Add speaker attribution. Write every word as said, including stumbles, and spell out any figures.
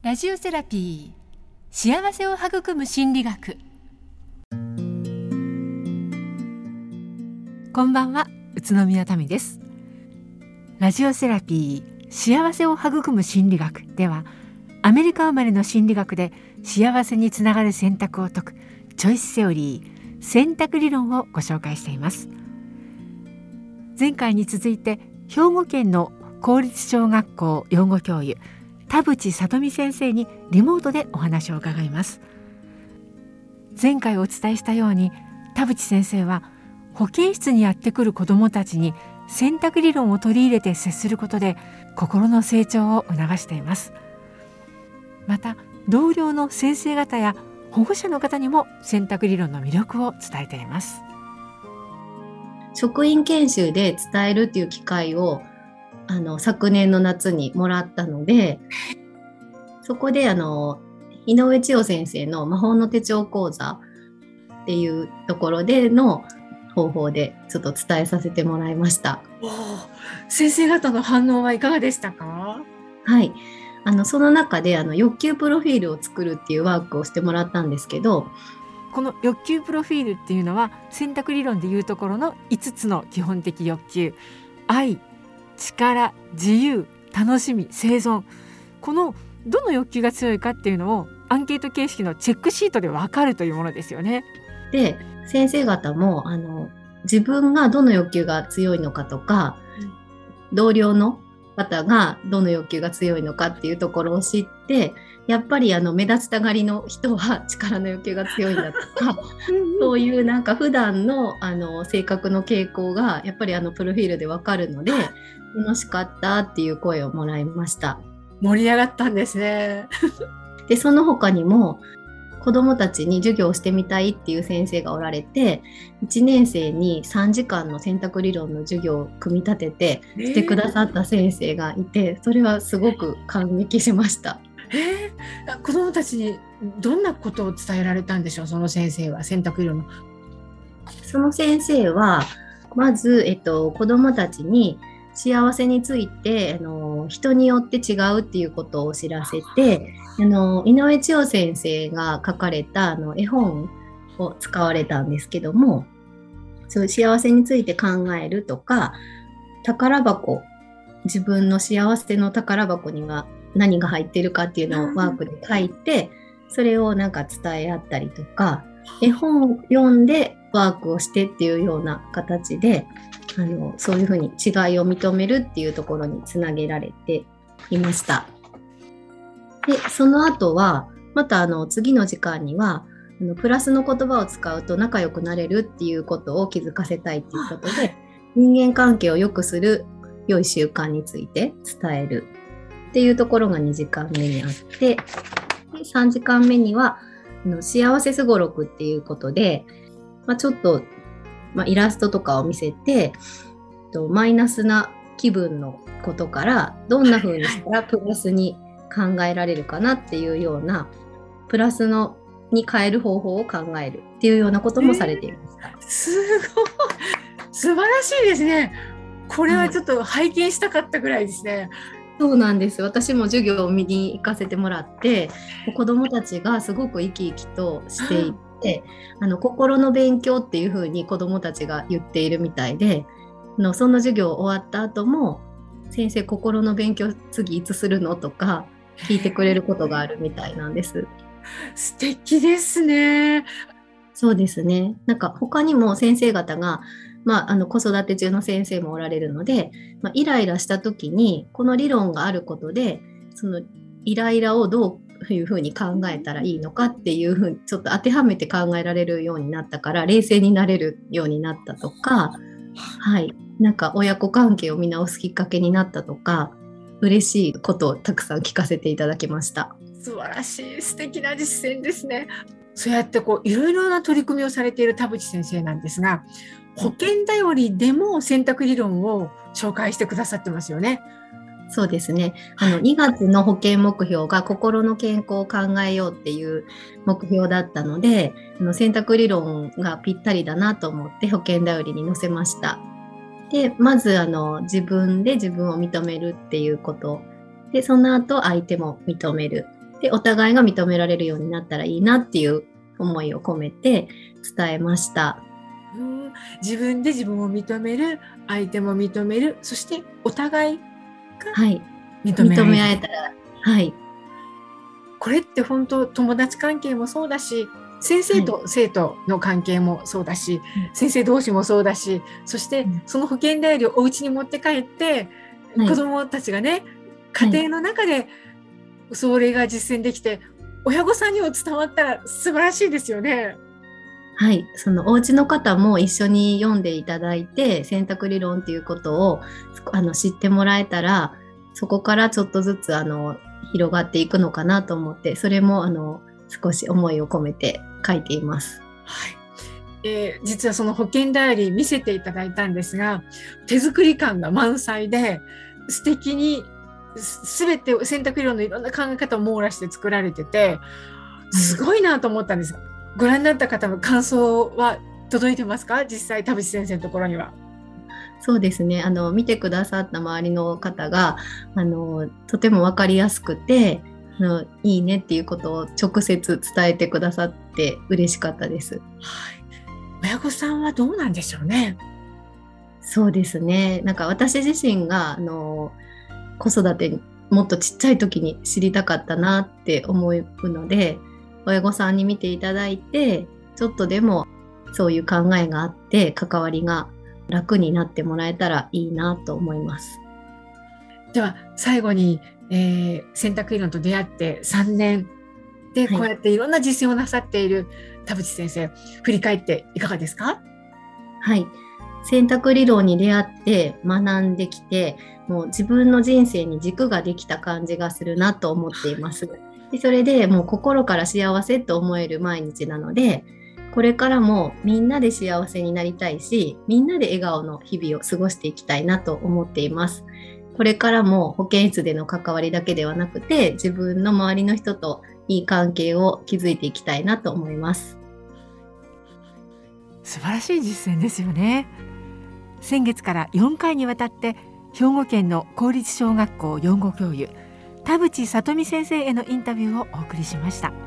Speaker 1: ラジオセラピー、幸せを育む心理学。こんばんは、宇都宮民です。ラジオセラピー、幸せを育む心理学では、アメリカ生まれの心理学で幸せにつながる選択を説くチョイスセオリー、選択理論をご紹介しています。前回に続いて、兵庫県の公立小学校養護教諭田淵里美先生にリモートでお話を伺います。前回お伝えしたように、田淵先生は保健室にやってくる子どもたちに選択理論を取り入れて接することで心の成長を促しています。また同僚の先生方や保護者の方にも選択理論の魅力を伝えています。
Speaker 2: 職員研修で伝えるっていう機会をあの昨年の夏にもらったので、そこであの井上千代先生の魔法の手帳講座っていうところでの方法でちょっと伝えさせてもらいました。
Speaker 1: おー、先生方の反応はいかがでしたか？
Speaker 2: はい、あのその中であの欲求プロフィールを作るっていうワークをしてもらったんですけど、
Speaker 1: この欲求プロフィールっていうのは選択理論でいうところのいつつの基本的欲求、愛、力、自由、楽しみ、生存、このどの欲求が強いかっていうのをアンケート形式のチェックシートで分かるというものですよね。
Speaker 2: で、先生方もあの自分がどの欲求が強いのかとか、うん、同僚の方がどの欲求が強いのかっていうところを知って、やっぱりあの目立ちたがりの人は力の欲求が強いんだとかそういうなんか普段のあの性格の傾向がやっぱりあのプロフィールでわかるので、楽しかったっていう声をもらいました。
Speaker 1: 盛り上がったんですね。
Speaker 2: で、その他にも子どもたちに授業をしてみたいっていう先生がおられて、いちねん生にさんじかんの選択理論の授業を組み立ててしてくださった先生がいて、それはすごく感激しました。
Speaker 1: えー、子どもたちにどんなことを伝えられたんでしょう？その先生は選択理論の。
Speaker 2: その先生はまず、えっと、子どもたちに幸せについてあの人によって違うっていうことを知らせて、あの井上千代先生が書かれたあの絵本を使われたんですけども、そういう幸せについて考えるとか、宝箱、自分の幸せの宝箱には何が入っているかっていうのをワークで書いて、それをなんか伝え合ったりとか、絵本を読んでワークをしてっていうような形で、あのそういうふうに違いを認めるっていうところにつなげられていました。で、その後はまたあの次の時間にはあのプラスの言葉を使うと仲良くなれるっていうことを気づかせたいっていうことで、人間関係を良くする良い習慣について伝えるっていうところがにじかんめにあって、でさんじかんめにはあの幸せすごろくっていうことで、まあ、ちょっとまあ、イラストとかを見せて、とマイナスな気分のことからどんな風にしたらプラスに考えられるかなっていうような、プラスのに変える方法を考えるっていうようなこともされていました。
Speaker 1: えー、すごい素晴らしいですね。これはちょっと拝見したかったぐらいですね。
Speaker 2: そうなんです。私も授業を見に行かせてもらって、子どもたちがすごく生き生きとしていて、であの心の勉強っていう風に子どもたちが言っているみたいで、のその授業終わった後も、先生心の勉強次いつするのとか聞いてくれることがあるみたいなんです。
Speaker 1: 素敵ですね。
Speaker 2: そうですね。なんか他にも先生方が、まあ、あの子育て中の先生もおられるので、まあ、イライラした時にこの理論があることで、そのイライラをどういうふうに考えたらいいのかっていうふうにちょっと当てはめて考えられるようになったから、冷静になれるようになったとか、はい、なんか親子関係を見直すきっかけになったとか、嬉しいことをたくさん聞かせていただきました。
Speaker 1: 素晴らしい、素敵な実践ですね。そうやってこういろいろな取り組みをされている田淵先生なんですが、保健だよりでも選択理論を紹介してくださってますよね。
Speaker 2: そうですね。あのにがつの保健目標が心の健康を考えようっていう目標だったので、あの選択理論がぴったりだなと思って保健だよりに載せました。で、まずあの自分で自分を認めるっていうことで、その後相手も認めるでお互いが認められるようになったらいいなっていう思いを込めて伝えました。
Speaker 1: うん、自分で自分を認める、相手も認める、そしてお互いが認め合える、はい、認め合えたら、はい、これって本当友達関係もそうだし、先生と生徒の関係もそうだし、はい、先生同士もそうだし、そしてその保健ダイアリーをお家に持って帰って、はい、子どもたちがね、家庭の中でそれが実践できて、はい、親御さんにも伝わったら素晴らしいですよね。
Speaker 2: はい、そのお家の方も一緒に読んでいただいて、選択理論ということをあの知ってもらえたら、そこからちょっとずつあの広がっていくのかなと思って、それもあの少し思いを込めて書いています。
Speaker 1: はい、えー、実はその保健ダイアリー見せていただいたんですが、手作り感が満載で素敵に全て選択理論のいろんな考え方を網羅して作られてて、すごいなと思ったんです。ご覧になった方の感想は届いてますか？実際田淵先生のところには。
Speaker 2: そうですね、あの見てくださった周りの方があのとても分かりやすくて、あのいいねっていうことを直接伝えてくださって嬉しかったです。はい、
Speaker 1: 親御さんはどうなんでしょうね。
Speaker 2: そうですね、なんか私自身があの子育てもっとちっちゃい時に知りたかったなって思うので、親御さんに見ていただいて、ちょっとでもそういう考えがあって関わりが楽になってもらえたらいいなと思います。
Speaker 1: では最後に、えー、選択理論と出会ってさんねんで、こうやっていろんな実践をなさっている田淵先生、振り返っていかがですか？
Speaker 2: はい、選択理論に出会って学んできて、もう自分の人生に軸ができた感じがするなと思っています。でそれでもう心から幸せと思える毎日なので、これからもみんなで幸せになりたいし、みんなで笑顔の日々を過ごしていきたいなと思っています。これからも保健室での関わりだけではなくて、自分の周りの人といい関係を築いていきたいなと思います。
Speaker 1: 素晴らしい実践ですよね。先月からよんかいにわたって兵庫県の公立小学校養護教諭田淵里美先生へのインタビューをお送りしました。